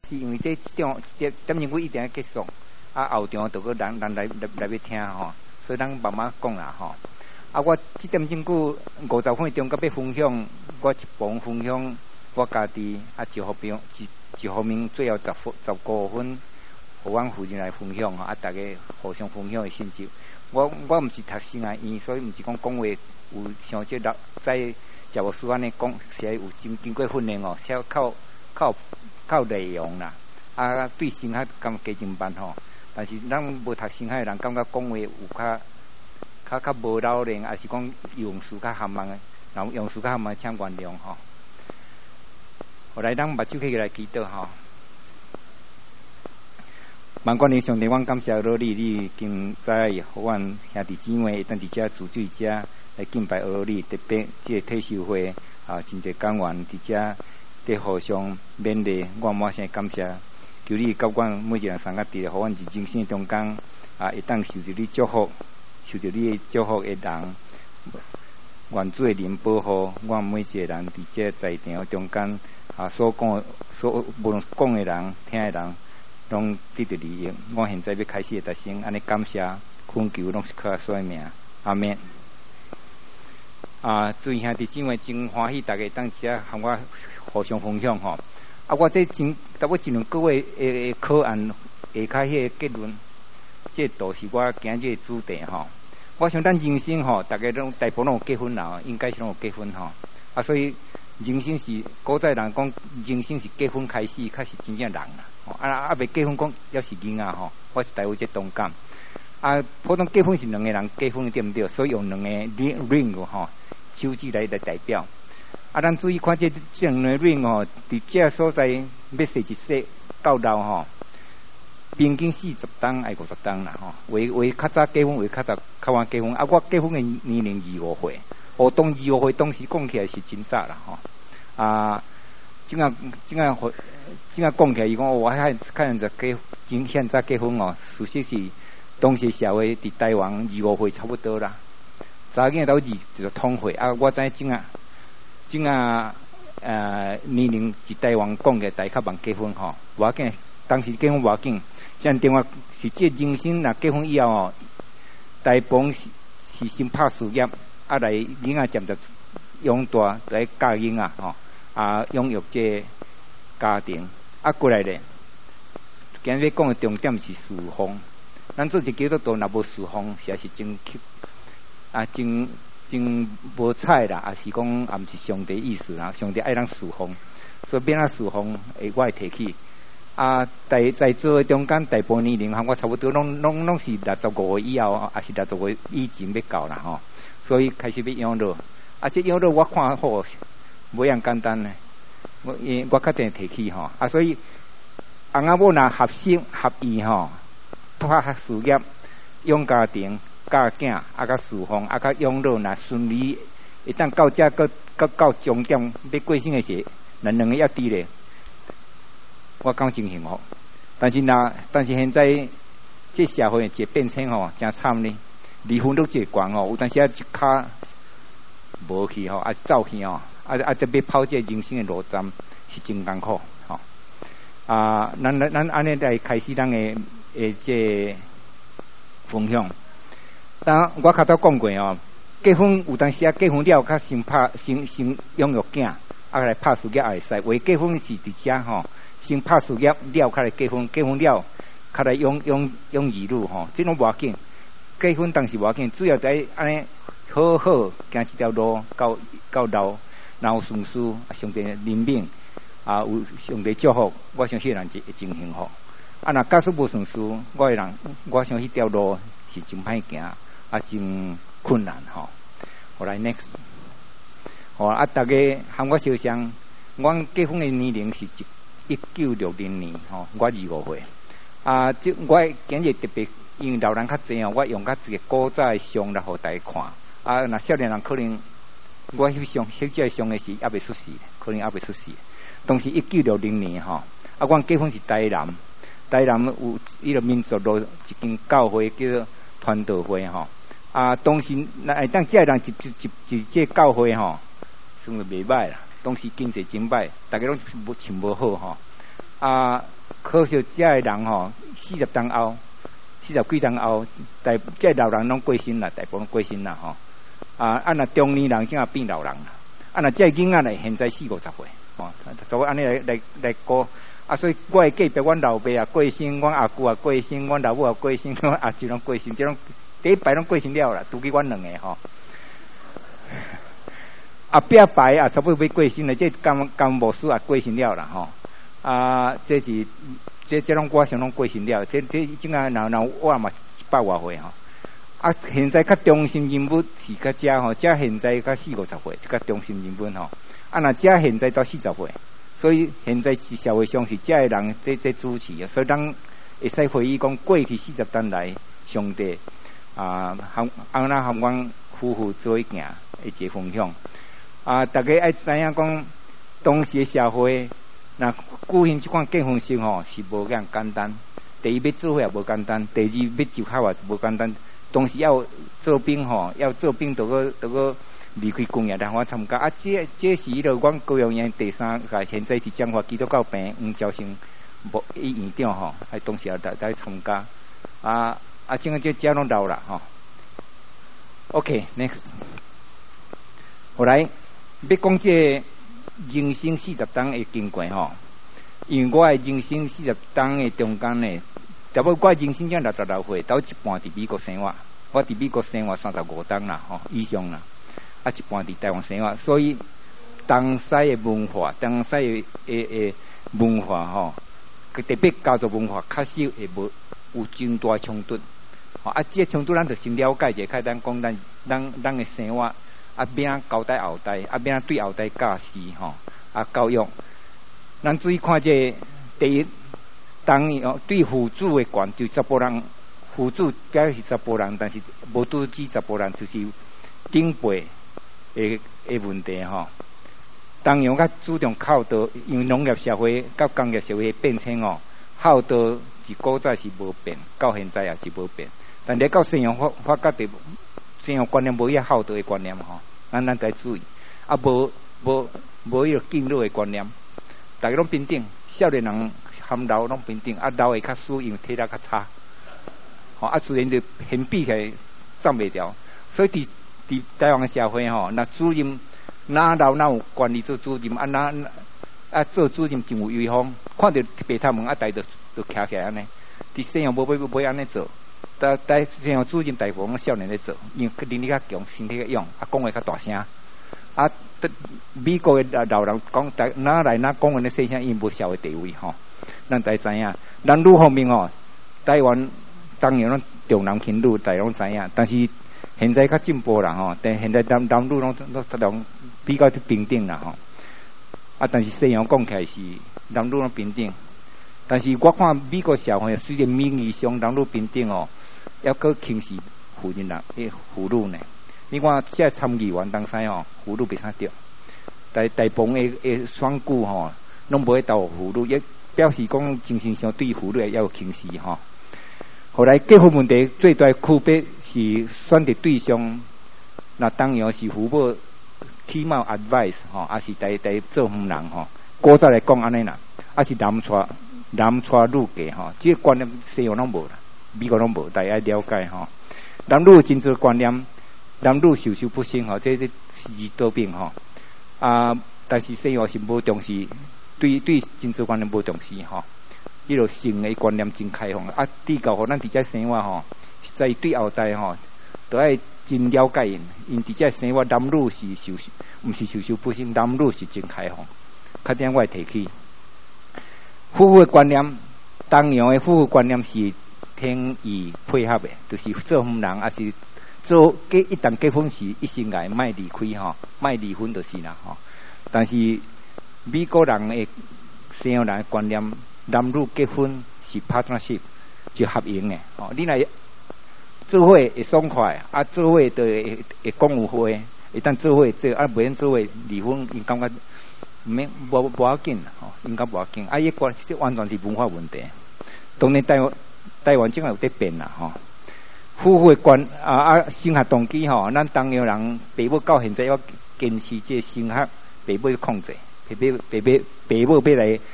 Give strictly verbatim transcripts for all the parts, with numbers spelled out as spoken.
是因为这一场一点一点钟一定要结束，啊后场就个人人来来来要听吼，所以咱慢慢讲啦吼。啊，我这点钟久五十分钟，甲要分享，我一部分分享我家己，啊一方面一一方面最后十分十五分，互阮夫人来分享吼，啊大家互相分享的成就。我我毋是读心啊院，所以毋是讲讲话有像这老在教务书安尼讲，是有经经过训练哦，稍靠靠靠内容啦。啊，对心海感加真慢吼，但是咱无读心海的人，感觉讲话有较较较无老练，还是讲用词较含慢的，然后用词较含慢，请原谅吼。后来咱目睭起来祈祷吼。万管的上帝，阮感谢罗你，你今早互阮兄弟姊妹当伫遮自罪遮来敬拜罗你，特别即个退休会啊，真侪感恩伫遮伫互相勉励，我满心感谢。求你甲阮每一个人三个伫咧，互阮人生中间啊，会当受着你祝福，受着你祝福的人，愿主的灵保护阮每一个人伫遮在场中间啊，所讲所无论讲的人、听的人。拢得到利益。我现在要开始的特生，安尼感谢、恳求，拢是靠所命。阿免。啊，诸位兄弟姊妹真欢喜，大家当遮和我互相分享吼。啊，我这真，大概一两个月诶考案下开迄个结论，这都是我今日的主题吼。我想咱人生吼，大家拢大部分拢有结婚啦，应该是拢有结婚吼。啊，所以人生是古早人讲，人生是结婚开始，开始真正人啦。啊啊！未结婚讲也是囡仔吼，我是台湾这同感。啊，普通结婚是两个人结婚对毋对？所以用两个 ring 吼，手指来来代表。啊，咱注意看这这两个 ring 吼，伫这所在要设一设到老吼，平均四十档还五十档啦吼。为为较早结婚，为较早较晚结婚。啊，我结婚的年龄二五岁，哦，当二五岁当时讲起来是真早啦吼。啊。怎啊怎啊怎啊讲起来，伊讲我还看人在结今现在结婚哦，事实是当时社会伫台湾二五岁差不多啦，查囝到二就通岁啊。我知怎啊怎啊呃年龄伫台湾讲起大较慢结婚吼，无要紧，当时结婚无要紧，像电话是这人生若结婚以后哦，大部分是是先拍事业，啊来囡仔渐着养大来教囡仔吼。啊，养育这家庭啊，过来咧。今日讲的重点是侍奉。咱做一基督徒，若无侍奉，实在是真气啊，真真无彩啦。啊，是讲啊，毋是上帝意思啦。上帝爱咱侍奉，所以变啊侍奉，诶，我会提起。啊，在在座的中间，大部分年龄和我差不多，拢拢拢是六十五岁以后，啊是六十岁以前要到啦吼。所以开始要养老。啊，这养老我看好。无样简单呢，我因我确定提起吼，啊，所以翁仔某若合心合意吼，拍事业、养家庭、教囝，啊，甲侍奉，啊，甲养老，若顺利，会当到遮个到到终点要过生的时，咱两个也伫咧，我感真幸福。但是若但是现在这社会一个变迁吼，真惨呢，离婚率真悬哦，有当时啊一骹无去吼，啊走去吼。啊啊！特别跑这人生的路站是真艰苦吼。啊，咱咱咱安尼来开始咱的诶这分享。当我较早讲过哦，结婚有当时啊结婚了，较先拍先先养育囝，啊来拍事业也会使。为结婚是伫遮吼，先拍事业了，较来结婚，结婚了，较来养养养儿女吼，这种无要紧。结婚当时无要紧，主要在安尼好好行一条路到到老。然后顺遂，上帝怜悯，啊，有上帝祝福，我相信人就会真幸福。啊，若假使无顺遂，我个人，我想迄条路是真歹行，啊，真困难吼。好来 next， 好啊，大家和我相像，我结婚的年龄是一一九六零年吼，我二五岁。啊，即我今日特别因为老人较济哦，我用较一个古早的相来互大家看。啊，若少年人可能。我翕相，实际上的是还未出世，可能还未出世。当时一九六零年吼，啊，阮结婚是台南，台南有伊个民族路一间教会叫做传道会吼。啊，当时那当这人一一一一这教会吼，算是袂歹啦。当时经济真歹，大家拢无穿无好吼。 啊，可惜遮个人吼，四十当后，四十几当后，大遮老人拢过身啦，大部分过身啦吼。啊，啊那中年人正变老人啦。啊那遮囡仔咧，现在四五十岁，吼，所以安尼来来来过。啊，所以我的隔壁，阮老爸啊过身，阮阿姑啊过身，阮老母啊过身，阮阿舅拢过身，即种第一排拢过身了啦，除去阮两个吼。后壁排啊，差不多要过身了，这干干无事啊过身了啦吼。啊，这是这这种我想拢过身了，这这即个然后我嘛一百外岁吼。啊，现在较中心人物是较遮吼，遮现在较四五十岁，较中心人物吼。啊，那遮现在到四十岁。所以现在是社会上是遮个人在在主持啊，所以咱会使回忆讲过去四十年来上帝啊，含安那含阮夫妇做一行的一个分享啊，大家爱知影讲当时的社会，那举行即款结婚式吼是无咁简单。第一要做伙也无简单，第二要就考也无简单。当时要做兵吼，要做兵都个都个。离开工业来我参加啊！这这是迄个阮高雄县第三届，现在是彰化基督教病黄兆生无伊院长吼，还当时也来来参加啊啊！整个这遮拢老啦吼。OK，next， 后来要讲这人生四十档的经过吼，因为我的人生四十档的中间呢，差不多我人生才六十六岁，到一半伫美国生活，我伫美国生活三十五档啦吼以上啦。啊，一半伫台湾生活，所以东西的文化，东西的诶诶文化吼，特别家族文化，确实会无有真大冲突。吼啊，这冲突咱就先了解者，开咱讲咱咱咱的生活，啊，变啊交代后代，啊，变啊对后代教示吼，啊，教育。咱注意看这第一，当哦对父子的观，就十甫人，父子表是十甫人，但是无拄止十甫人，就是顶辈。诶诶问题吼，当然较注重孝道，因为农业社会甲工业社会变迁哦，孝道是古早是无变，到现在也是无变。但你到西洋发发觉着西洋观念无迄孝道的观念吼，咱咱该注意。啊，无无无迄个敬老的观念，大家拢平等，少年人含老拢平等，啊老的较输，因为体力较差，吼啊自然就偏比起来站袂牢，所以伫。伫台湾的社会吼，那主任哪老哪有管理做主任，啊哪啊做主任真有威风，看到白头门啊，大就就徛起来安尼。伫西洋无要无安尼做，但但西洋主任大部分少年咧做，因为能力较强，身体较勇，啊讲话较大声。啊，美国的老人讲，哪来哪讲话咧细声，因无社会地位吼。咱大知影，男女方面吼，台湾当然拢重男轻女，大家拢知影，但是。现在较进步啦吼，但现在男男女拢拢拢比较平等啦吼。啊，但是西洋讲起来是男女拢平等，但是我看美国社会虽然名义上男女平等哦，还佫轻视妇人人诶妇女呢。你看这参议员当时吼，妇女袂啥着，大大部分诶诶选举吼，拢无去投妇女，也表示讲精神上对妇女也有轻视吼。后来结婚问题最大区别是选择对象，那当然是父母起码 advice 吼，还是在在做夫人吼。古早来讲安尼啦，还是男娶男娶女嫁吼，这个观念西洋拢无啦，美国拢无，大家要了解吼。男女真多观念，男女授受不亲吼，这这是多病吼啊。但是西洋是无重视，对对真多观念无重视吼。迄落性的观念真开放啊！地教互咱伫遮生活吼，在对后代吼，都爱真了解因。因伫遮生活，男女是受，毋是授受不亲，男女是真开放。较点我会提起，夫妇的观念，东洋的夫妇观念是天意配合的，就是做夫人还是做结一旦结婚时一生涯莫离开吼，莫离婚就是啦吼。但是美国人的西洋人的观念。男女结婚是 partnership， 就合营的。哦，你来做伙会爽快，啊，做伙就会会讲有话，会当做伙做，啊，袂用做伙离婚，因感觉毋免无无要紧啦，吼，应该无要紧。啊，伊关是完全是文化问题。当然台湾台湾正有在变啦，吼。夫妇的关啊啊，生学动机吼，咱东洋人爸母到现在要坚持这生学，爸母要控制，爸母爸母爸母要来。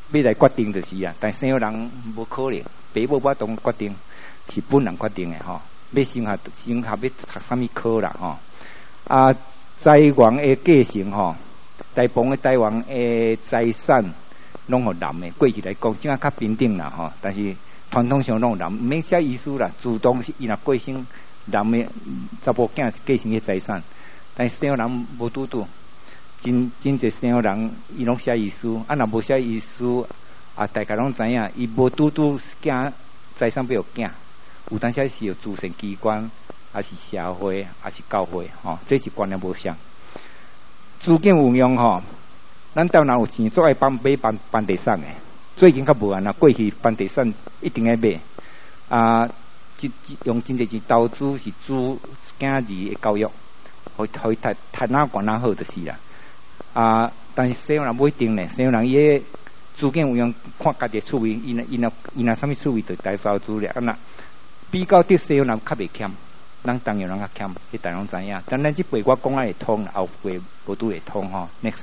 要来决定就是啊，但生人无可能，爸母我当决定，是本人决定的吼。要升学升学要读啥物科啦吼。啊，财源的继承吼，大部分的台湾的财产拢互男的。过去来讲，即啊较平等啦吼，但是传统上拢男，毋免写遗书啦，自动是伊若过身，男的查甫囝继承迄财产，但生人无拄拄。真真侪生人，伊拢写遗书，啊，若无写遗书，啊，大家拢知影，伊无拄拄囝财产要互囝，有当时是由慈善机关，还是社会，还是教会，吼、哦，这是观念无相。资金运用吼，咱到哪有钱，做爱办买办办地产诶。最近较无安啦，过去办地产一定要买，啊，即用真侪钱投资是资囝儿的教育，互互伊读读哪管哪好就是啦。啊！但是西洋人不一定呢，西洋人伊个资金有用看家己趣味，伊若伊若伊若啥物趣味就大投资了。啊那比较对西洋人较袂欠，咱当然人较欠，迄大拢知影。但咱即辈我讲啊会通，后辈无拄会通吼。Next，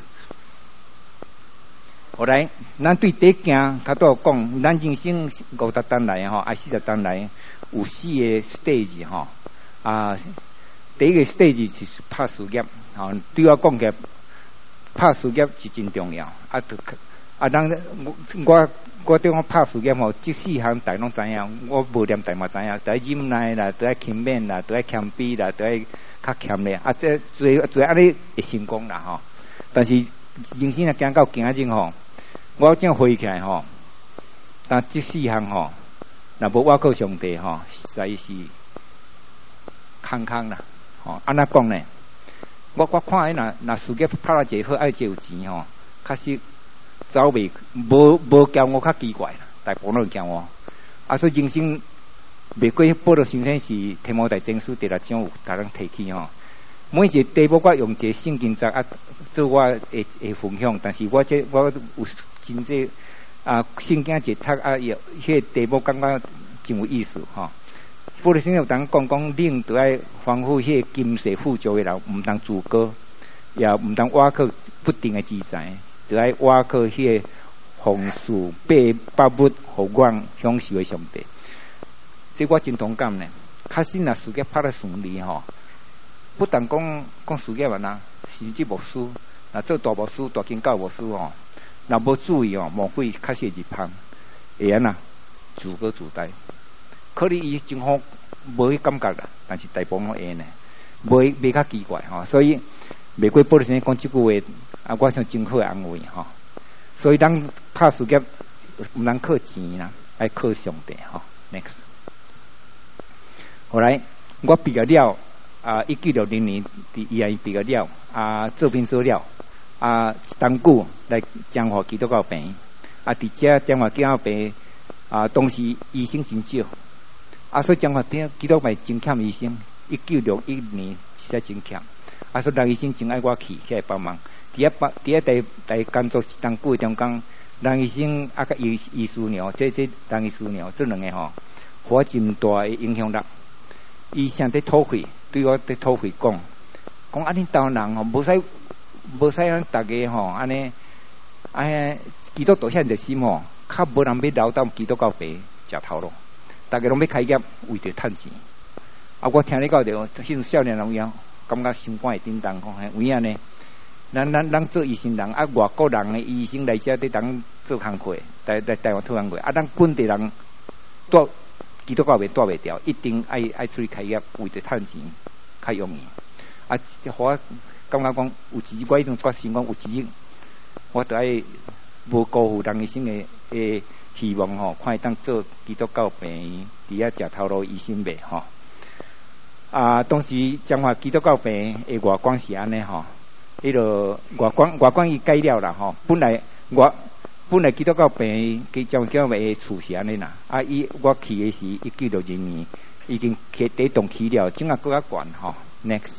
后来咱对第一件较多讲，咱人生五十单来吼，啊四十单来有四个 stage 吼。啊，第一个 stage 是拍事业，吼，对我讲起。拍事业是真重要，啊，啊，咱我我我对我拍事业吼，即四项大拢知影，我无念大嘛知影，在忍耐啦，在勤勉啦，在谦卑啦，在较谦咧，啊，这做做安尼会成功啦吼。但是人生啊，行到今日吼，我这样回起来吼，但即四项吼，若无我靠上帝吼，实在是空空啦，吼，安怎讲呢？我我看迄若若事业拍了一好，爱就有钱吼，确实走袂无无交我较奇怪啦，大部分都交我。啊，所以人生袂过报到先生是天母大证书第六奖有甲人提起吼。每一个题目我用一个圣经章啊做我会会分享，但是我这我有真济啊圣经一读啊，也迄个题目感觉真有意思吼。布里先有当讲讲，恁都爱防护迄个金世富足的人，毋通自高，也毋通挖靠不定的资财，就爱挖靠迄个丰富八百物，互阮享受的上帝。这我真同感呢。确实，若事业拍得顺利吼，不但讲讲事业啊呐，甚至牧师，若做大牧师、大经教牧师吼，若无注意哦，魔鬼确实是芳，会安呐，自高自大。可能伊真好，无迄感觉啦，但是大部分会呢，袂袂较奇怪吼，所以玫瑰玻璃先讲即句话，啊，我想真好的安慰吼。所以咱拍事业毋通靠钱啦，爱靠上帝吼。Next， 后来我毕业了，啊，一九六零年伫医院毕业了，啊，做兵做了，啊，当久来彰化基督教病院，啊，伫遮彰化基督教病院，啊，当时医生真少。啊，所以彰化边基督教真欠医生，一九六一年实在真欠。啊，所以人医生真爱我去起来帮忙。伫遐帮伫遐第第工作当久中间，人医生啊甲医医师娘，这这人医师娘这两个吼，互我真大的影响力。医生在讨费，对我在讨费讲，讲啊恁台湾人吼，无使无使咱大家吼安尼，安尼基督徒遐热心吼，较无人要留到基督教病食头路。大家拢要开业，为着趁钱。啊，我听你讲着，迄种少年人样，感觉心肝会叮当，讲嘿，有影呢？咱咱咱做医生人，啊，外国人的医生来遮伫当做工课，来来台湾做工课，啊，咱本地人带基督教袂带袂掉，一定爱爱出去开业，为着趁钱，较容易。啊，即互我感觉讲，有钱，我迄种决心讲有钱，我着爱无辜负人医生的诶。希望吼，看伊当做基督教病院，伫遐食头路医生袂吼。啊，当时彰化基督教病院诶外观是安尼吼，迄个外观外观伊改了啦吼。本来我本来基督教病院佢彰化基督教病院诶厝是安尼啦。啊，伊我去诶是一九六二年，已經起第一棟起了，整個更較懸吼。Next，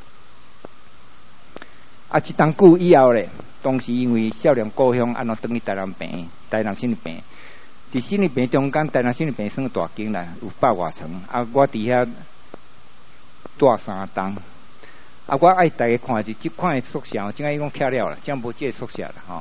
啊，一當久以後咧，當時因為少年故鄉，安怎轉去台南病院，台南心理病院。伫心理病中間，台南心理病算大間啦，有百外層。啊，我伫遐住三棟。啊，我愛大家看是即款的宿舍，即個伊講拆了啦，即無即個宿舍啦吼。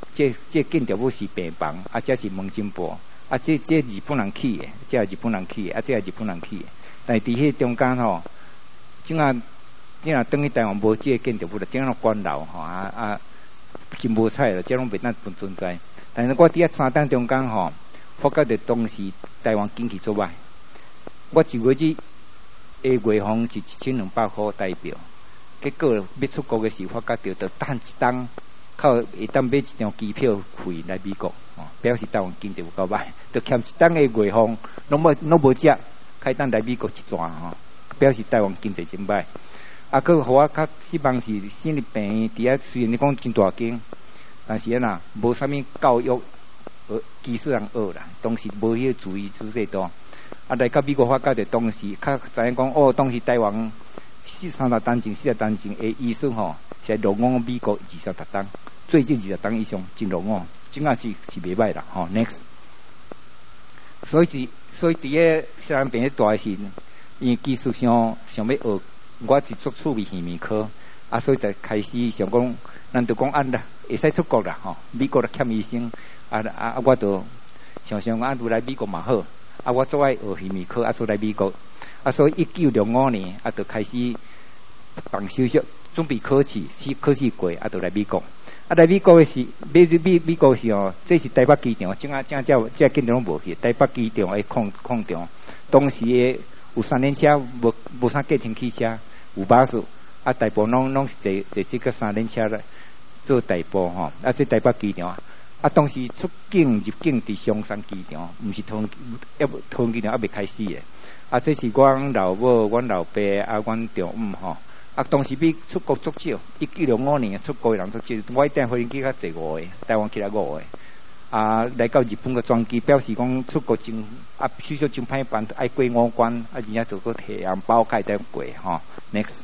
这这建筑物是病房，啊，这是门诊部，啊，这这日本人起的，这日本人起的，啊，这日本人起的。但伫迄中间吼，怎啊怎啊，等于台湾无这建筑物了，怎啊关楼吼啊啊，真无彩了，这拢袂当存存在。但是我伫遐三档中间吼，发觉着当时台湾经济做歹，我一月日下月俸是一千两百块代表，结果要出国嘅时发觉着，着等一档。靠会当买一张机票飞来美国，哦，表示台湾经济有够歹，就欠一档嘅月俸，拢无拢无食，开当来美国一转吼，表示台湾经济真歹。啊，佮互我较失望是心理病院伫遐，虽然你讲真大间，但是啊呐，无啥物教育学技术人学啦，当时无迄个注意出这多。啊，来到美国发觉着当时较知影讲，哦，当时台湾四三十单前、四十单前诶医生吼，是入伍美国二十六单。最近二十档以上真落伍，真啊是是袂歹啦，吼、哦、next。所以是所以伫个小人病咧大时，因为技术上想要学，我是做趣味耳鼻科，啊，所以就开始想讲，咱就讲按啦，会使出国啦，吼、哦，美国咧欠医生，啊啊啊，我就想想啊，如来美国嘛好，啊，我做爱学耳鼻科，啊，做来美国，啊，所以一九六五年啊，就开始办手续，准备考试，去考试过，啊，就来美国。啊，来美国诶是，美美美国是哦，这是台北机场，怎啊怎啊这这紧拢无去。台北机场诶空空场，当时诶有三轮车，无无啥计程汽车，有巴士，啊，大部拢拢是坐坐这个三轮车来做代步吼。啊，这台北机场，啊，当时出境入境伫松山机场，毋是桃园，要桃园机场还未开始诶。啊，这是阮老母、阮老爸啊，阮丈姆吼。啊，当时比出国足少，一九六五年出国的人足少。我带飞机较侪五个，台湾起来五个。啊，来到日本个专机，表示讲出国真啊，许少真歹办，爱过五关，啊，人家做个提红包开得过吼。Next，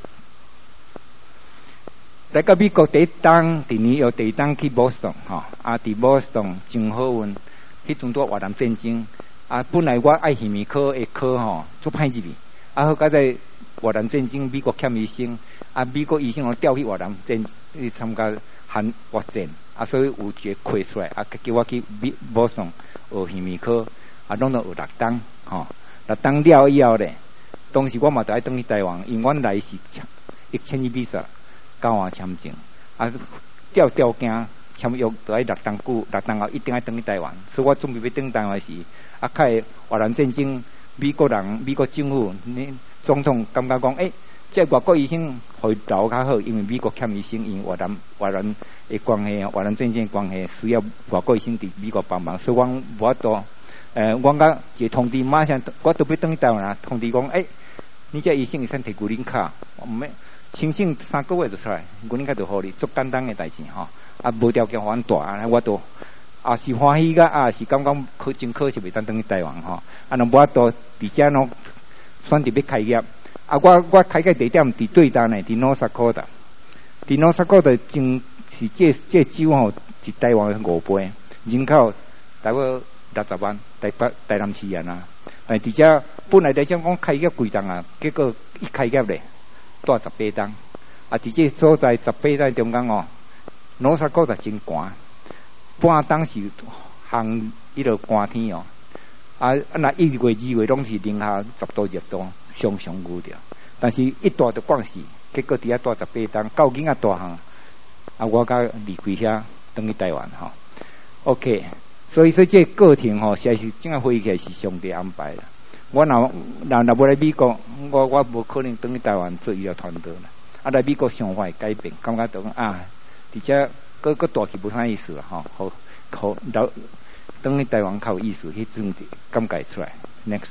来到美国第一档，第二又第一档去波士顿吼，啊，伫波士顿真好运，迄阵拄越南战争，啊，本来我爱耳鼻科会考吼，足歹入去，啊，好佳在。越南战争，美国欠医生，啊，美国医生拢调去越南战去参加韩越战，啊，所以有一个开出来，啊，叫我去美波士顿学耳鼻科，啊，拢都有六档，吼、哦，六档了以后咧，当时我嘛就爱转去台湾，因为阮来是一千一比十交换签证，啊，调条件签约就爱六档久，六档后一定爱转去台湾，所以我准备要转台湾时，啊，开越南战争，美国人、美国政府你。总统感觉讲，诶、欸，这外国医生会留较好，因为美国欠医生，因为越南越南的关系，越南战争关系需要外国医生伫美国帮忙，所以我无法度。呃，我甲一个通知，马上我都要转去台湾啦。通知讲，诶、欸，你这医生会使摕牛奶卡，毋免申请三个月就出来，牛奶卡就互你，足简单的代志吼。啊，无条件互阮大，我都啊是欢喜个，啊是感觉可真可惜袂当转去台湾吼。啊，若无法度，伫遮喏。选择要开业，啊，我我开业地点伫对单诶，伫 North Dakota， 伫 North Dakota 真是这这州吼，是台湾诶五倍，人口大概六十万，台北台南市人啊。但伫遮本来来讲讲开业几档啊，结果一开业咧，带十八档，啊，伫这所在十八档中间哦 ，North Dakota 真寒，半档是烘迄落寒天哦。啊，那一月、二月拢是零下十度、热度，常常有着。但是一大就惯死，结果伫遐大十八档，到囡仔大汉，啊，我甲离开遐，转去台湾吼。OK， 所以说这个过程吼，实在是整个飞起来是上帝安排啦。我若若若要来美国，我我无可能转去台湾做医疗团队啦。啊，来美国想法会改变，感觉到讲啊，而且搁搁大去无啥意思啦吼，好好老。等于台湾较有意思，迄种感觉出来。Next，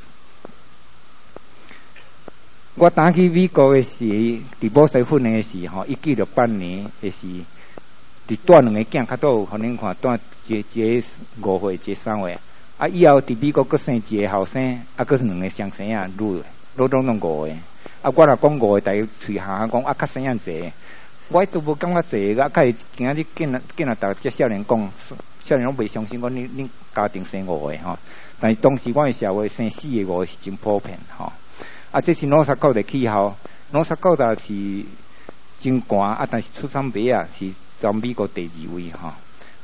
我当去美国诶时，伫波士顿诶时吼，一九六八年诶时，伫带两个囝，较多有可能看带一一个五岁，一个三岁。啊，以后伫美国佫生一个后生，啊，佫是两个双生啊，女诶，拢拢拢五个。啊，我若讲五个，大家喙行讲啊，较生样济。我都无感觉济，啊，较今仔日见啊见啊，逐个少年讲。少年拢袂相信，讲恁恁家庭生五个吼，但是当时我诶社会生四个五个是真普遍吼。啊，这是 North Dakota 的气候 ，North Dakota 是真寒啊，但是出产米啊是全美国第二位吼。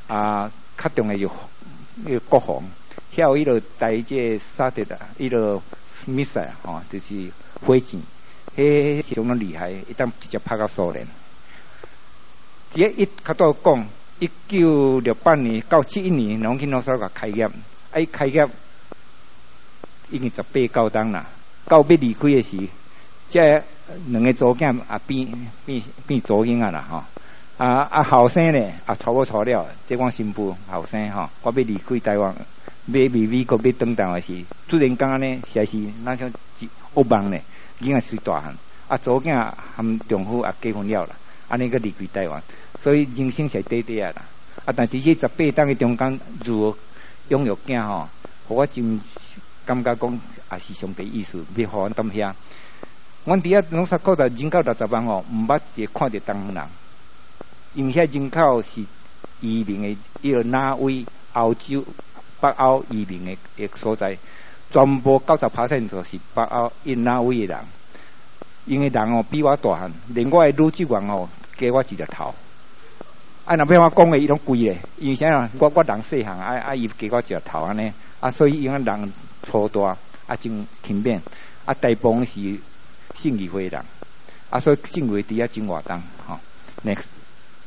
啊，较重要就迄个国防，遐有迄个台这沙特啊，迄个米塞吼，就是火箭，迄是相当厉害，一旦直接拍到苏联。第一一较多讲，一九六八年到七一年，拢去诺萨克开业，啊，伊开业已经十八九档啦，到要离开的时，这两个祖囝也变变变祖囝啊啦吼。啊啊后生咧，啊娶某娶了，即我新妇后生吼，我要离开台湾，要去美国要转台湾时，突然间呢，实在是那像噩梦咧，囡仔随大汉，啊祖囝含丈夫也结婚了啦，安尼个离开台湾，所以人生是短短啊啦。啊，但是这十八档的中间，如何养育囝吼，互我真感觉讲也是上帝意思，要互阮踮遐。阮伫遐拢萨克达人口六十万吼，毋捌一个看着东方人。因遐人口是移民的，迄个挪威、欧洲、北欧移民的的所在，全部九十趴线就是北欧、因挪威的人。因的人哦比我大汉，连我的女职员哦加我一个头。啊，若要我讲的，伊拢贵咧。因为啥啊？我我人细汉，啊啊伊加我一个头安尼，啊所以因个人粗大，啊真勤勉，啊大部分是信义会人，啊所以信义会伫遐真活动吼。Next。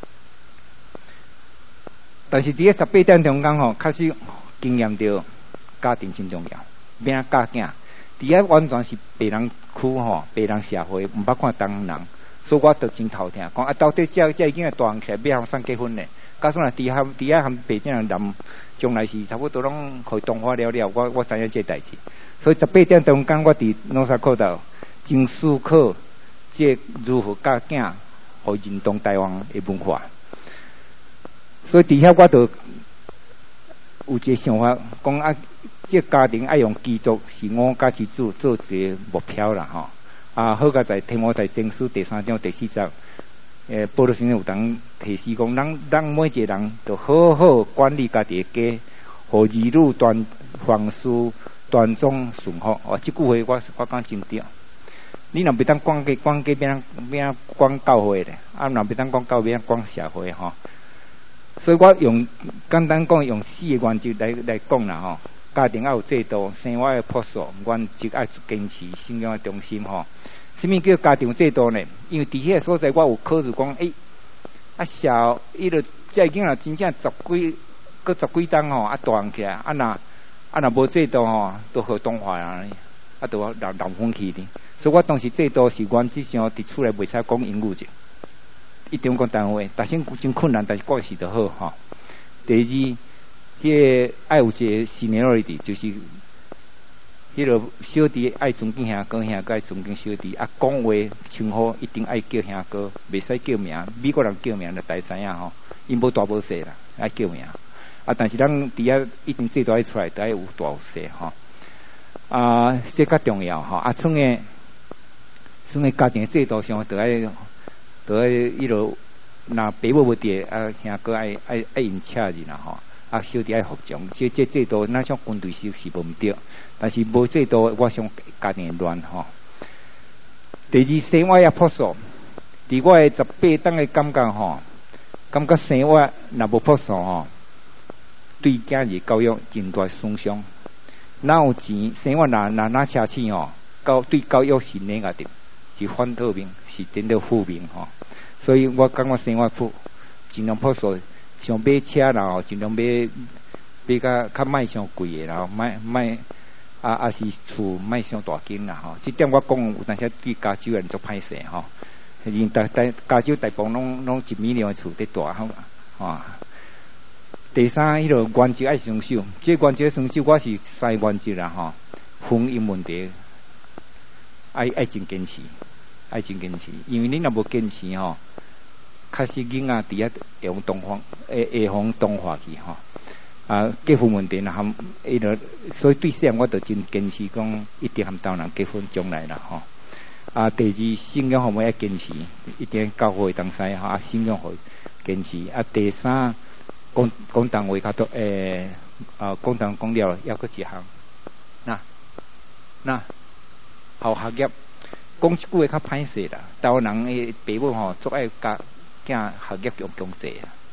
但是伫个十八点中间吼，开始经验到家庭真重要，变啊教囝。伫个完全是白人区吼，白人社会，毋捌看东方人，所以我都真头疼。讲啊，到底这这已经大汉起来，要互啥结婚呢？假说若伫遐伫遐含白种人男，将来是差不多拢互同化了了。我我知影这代志，所以十八点中间我伫诺萨克岛真思考，这如何教囝，互认同台湾的文化。所以伫遐我就有一个想法，讲啊，这家庭爱用基督是我家之主做一个目标啦吼。啊，好佳在提摩太前书第三章第四节，诶，保罗先生有当提示讲，咱咱每一个人都好好管理家己的家，互儿女端凡事端庄顺服。哦，这句话我我讲真对。你若袂当管家管家，变变管教会咧，啊，若袂当管教变管社会吼。所以我用简单讲，用四个原则来来讲啦吼。家庭要有制度，生活要朴素，原则要坚持，信仰要中心吼。什么叫家庭制度呢？因为伫迄个所在，我有考虑讲，诶、欸，啊小伊个这囡仔真正十几，搁十几档吼，啊大汉起来，啊若啊若无制度吼，都好动坏啊，啊都人人分去哩。所以我当时制度是原则上伫厝内袂使讲英语者。一定讲台湾话，但是真困难，但是关系就好吼。第二，迄、那个爱有一个 seniority， 就是迄个小弟爱尊敬兄哥，兄哥爱尊敬小弟。啊，讲话称呼一定爱叫兄哥，袂使叫名。美国人叫名就大知影吼，因无大无小啦，爱叫名。啊，但是咱伫遐一定制度爱出来，都爱有大有小吼。啊，这较重要吼。啊，从个从个家庭制度上，都爱。都爱迄落，若爸母无伫啊，兄哥爱爱爱因请人啦吼，啊小弟爱服从，这这制度，咱像军队是是无毋对，但是无制度，我想家庭乱吼。第二，生活也朴素，伫我诶十八档诶感觉吼，感觉生活若无朴素吼，对囝儿教育真大损伤。哪有钱，生活若若哪奢侈吼，教对教育是negative的，是反透面，是颠倒负面吼。所以我感觉生活朴，尽量朴素，想买车然后尽量买买较较卖伤贵诶，然后卖卖啊啊是厝卖伤大间啦吼。这点我讲有当时对加州人做歹势吼，因大大加州大部分拢拢一米两诶厝伫大吼啊。第三，迄个原则爱遵守，这原则遵守我是三原则啦吼。婚姻问题爱爱真坚持。爱真坚持，因为你若无坚持吼，确实囡仔伫遐会用东方，会会互同化去吼。啊，结婚问题若含迄个，所以对细汉我就真坚持讲，一定含当人结婚将来啦吼。啊，第二信仰方面要坚持，一定教会当使吼，啊信仰互坚持。啊，第三讲讲单话较多，诶、欸，啊讲单讲了，抑搁一项，那那好学业。讲一句话较歹势啦，台湾人诶爸母吼，足爱教囝学业强强济啊。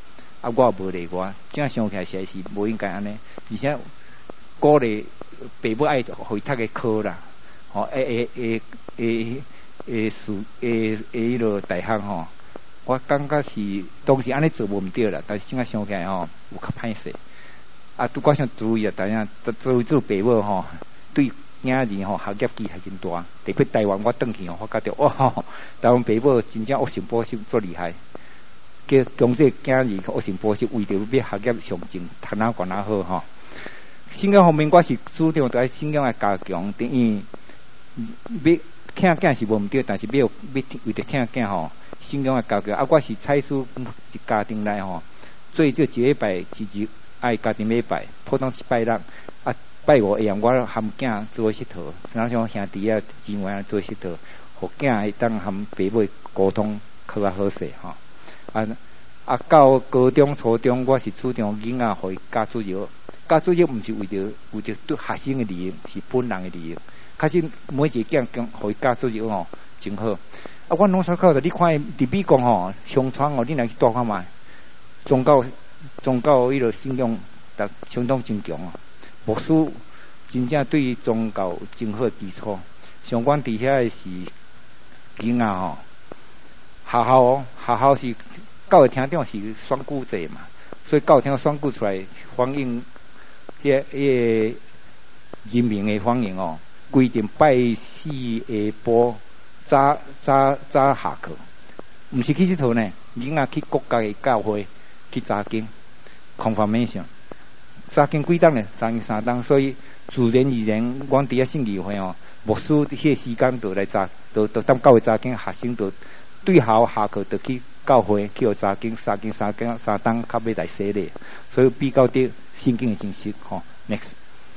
啊，我也无例外，正想起来实在是无应该安尼，而且鼓励爸母爱互伊读个科啦，吼、哦，诶诶诶诶诶数诶诶迄落大学吼，我感觉是当时安尼做无毋对啦，但是现在想起来吼，有较歹势。啊，拄我想注意啊，大家做做爸母吼，对囝儿吼学业机还真大。特别台湾我转去吼，发觉着哇，台湾爸母真正恶性补习足厉害。叫强制囝儿恶性补习，为着要学业上进，读哪管哪好吼。信仰方面，我是主张在信仰来加强，等于要听囝是无毋对，但是要要为着听囝吼，信仰来加强。啊，我是采取一家庭内吼，最少一礼拜一日爱家庭礼拜，普通一拜六啊拜五下暗我含囝做佚佗，像像兄弟啊姊妹啊做佚佗，互囝会当含爸母沟通较较好势吼。啊啊，到高中、初中，我是主张囡仔互伊教主义，教主义毋是为着为着对学生的利益，是本人的利益。确实每一个囝讲互伊教主义吼，真好。啊，我拢参考着，你看伫美国吼，乡村哦，你来去住看觅，宗教宗教迄落信仰，达相当真强啊。牧师真正对宗教真好基础。像阮伫遐是囡仔吼。学校哦，学校是教育厅长是选举制嘛，所以教育厅选举出来反映迄迄个人民的反应哦，规定拜四下晡早早早下课，毋是去佚佗呢，囡仔去国家的教会去查经，confirmation，查经几档呢？查经三档，所以自然而然，阮伫遐信义会哦，牧师迄个时间就来查，就就当教会查经，学生就。对校下课就去教会去学查经，查经三经三档，较要来洗礼，所以比较的圣经的知识吼。Next，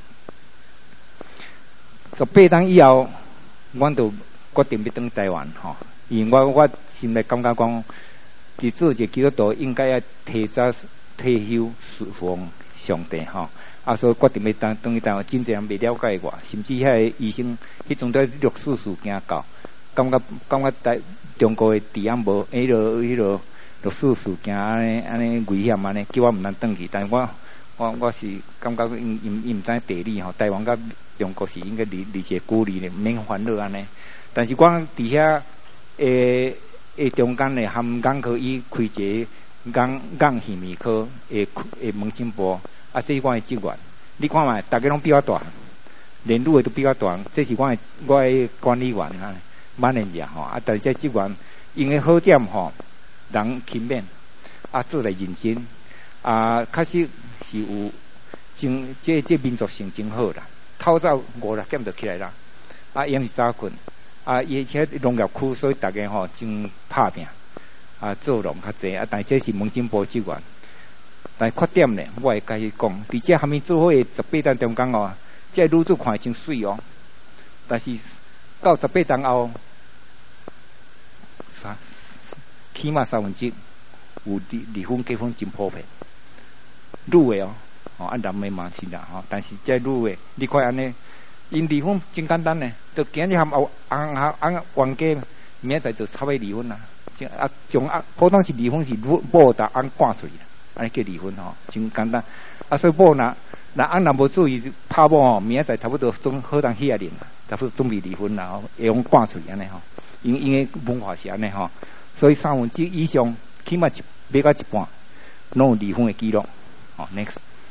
十八档以后，阮就决定要转台湾吼，因为我我心内感觉讲，伫做一个基督徒应该要提早退休侍奉上帝吼，啊，所以决定要当转去台湾，真侪人未了解我，甚至遐个医生迄阵在六四事件到，感觉感觉台。中国的治安无，迄落迄落六四事件安尼安尼危险安尼，叫我毋通转去。但是我我我是感觉因因因毋知地理吼，台湾甲中国是应该离离些距离咧，免烦恼安尼。但是我伫遐诶诶中间咧，含港科伊开一个港港气密科诶诶门诊部，啊，这是我诶职员。你看觅，大家拢比我大，连路诶都比我大，这是我诶我诶管理员啊。满人者吼，啊，但是这职员因为好点吼，人勤勉，啊，做来认真，啊，确实是有真这这民族性真好啦。透早五六点就起来啦，啊，因是早困，啊，而且农业区，所以大家吼真拍拼，啊，做农较济，啊，但这是门诊部职员，但缺点咧，我会甲伊讲，而且还没做好诶十八单中间哦，这女子看真水哦，但是到十八单后。起码三分之有离离婚结婚真普遍，女的哦，哦按男的嘛是啦吼，但是这女的，你看安尼，因离婚真简单呢，就今日含后翁翁翁冤家，明仔载就差不多离婚啦。啊，从啊普通是离婚是某搭翁赶出去啦，安尼叫离婚吼，真简单。啊，所以某若若翁若无注意拍某吼，明仔载差不多总好当歇人啦，差不多准备离婚啦吼，会用赶出去安尼吼。因因为文化是安尼吼，所以三分之以上起码一要到一半，拢有离婚的记录。哦 ，next。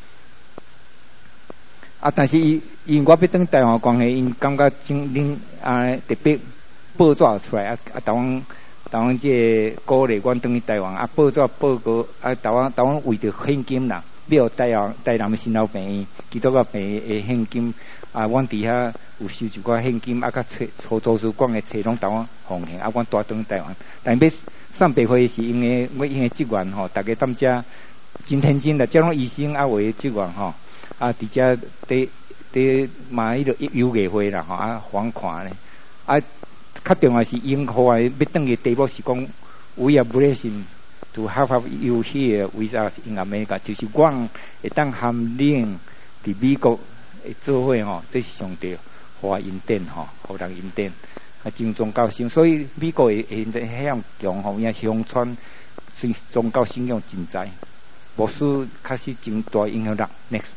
啊，但是因因我要转台湾关系，因感觉真恁啊特别报纸出来啊啊，台湾台湾这鼓励阮转去台湾啊，报纸报告啊，台湾台湾为着现金啦，要台湾台南的新老病院、基督教病院的现金啊，阮伫遐。有收一寡现金，啊，甲册出图书馆的册拢台湾奉献，啊，阮带转台湾。但要送白花是因为我因为职员吼，大家踮遮真天真啦，遮拢医生啊为职员吼，啊，伫遮伫伫买迄个油艺花啦吼，啊，访看咧，啊，较重要是因户外要转去题目是讲 ，We are blessed to have you here with us in America， 就是阮会当含恁伫美国会做伙吼，这是上帝。华恩典吼，互人恩典，啊，真宗教性，所以美国会会迄样强吼，因为乡村宗教信仰真在。 无使开始真大影响力。Next，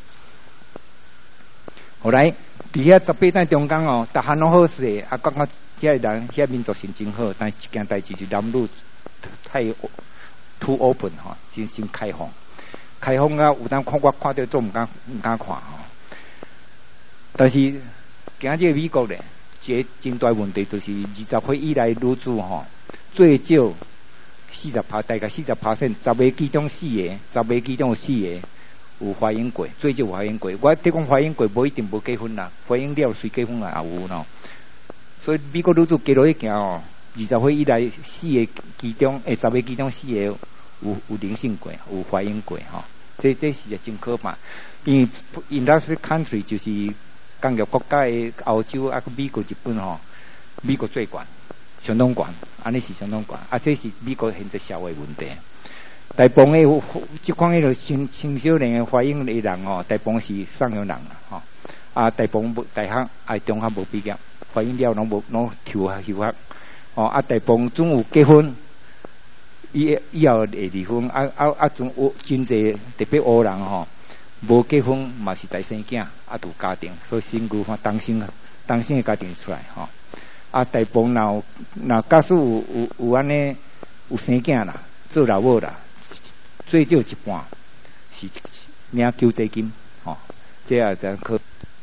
后来伫遐十八代中间哦，逐项拢好势，啊，感觉遮个人遐民族性真好，但是一件代志是男女太 too open 吼，真心开放，开放啊，有当看我看到做毋敢毋敢看吼。但是今日美国咧，一个真大问题就是二十岁以内女子吼，最少四十趴，大概四十趴线，十个其中四个，十个其中四个有怀孕过，最少有怀孕过。我得讲怀孕过，无一定无结婚啦，怀孕了随结婚啦也有喏。所以美国女子加落去行哦，二十岁以内四个其中，诶，十个其中四个有有灵性过，有怀孕过吼。这这是真可怕，因为 industry country 就是工业国家的欧洲啊、美国、日本吼，美国最悬，相当悬，安尼是相当悬。啊，这是美国现在社会问题。大部分的即款迄个青青少年的怀孕的人哦，大部分是上有人啦吼。啊，大部分大学啊中学无毕业，怀孕了拢无拢休学休学。哦，啊，大部分总有结婚，以以后会离婚。啊啊啊，总有真济特别黑人吼。无结婚嘛是大生囝，啊，有家庭，所以身躯单身单身的家庭出来吼。啊，大部分若若假使有有有安尼有生囝啦，做老母啦，最少一半是领救济金吼，这也真可。